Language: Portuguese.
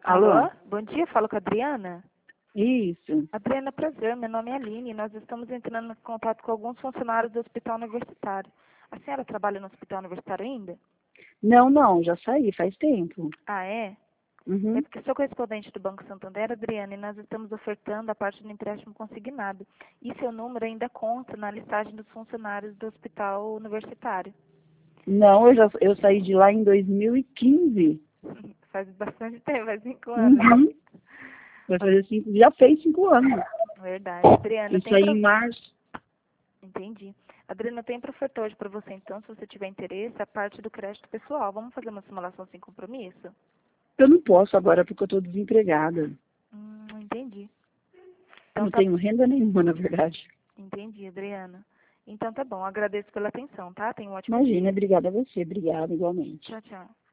Alô? Bom dia, falo com a Adriana. Isso. Adriana, prazer, meu nome é Aline. Nós estamos entrando em contato com alguns funcionários do Hospital Universitário. A senhora trabalha no Hospital Universitário ainda? Não, já saí faz tempo. Ah, é? É Uhum. porque sou correspondente do Banco Santander, Adriana, e nós estamos ofertando a parte do empréstimo consignado. E seu número ainda consta na listagem dos funcionários do Hospital Universitário. Não, eu saí de lá em 2015. Faz bastante tempo, faz 5 anos. Uhum. Vai fazer 5, já fez 5 anos. Verdade. Adriana, Eu tem saí em março. Entendi. Adriana, tem oferta hoje para você, então, se você tiver interesse, a parte do crédito pessoal. Vamos fazer uma simulação sem compromisso? Eu não posso agora porque eu estou desempregada. Entendi. Eu Então não tá, tenho renda nenhuma, na verdade. entendi, Adriana. Então tá bom, agradeço pela atenção, tá? Tenha um ótimo Imagina, dia. obrigada a você. Obrigada, igualmente. Tchau, tchau.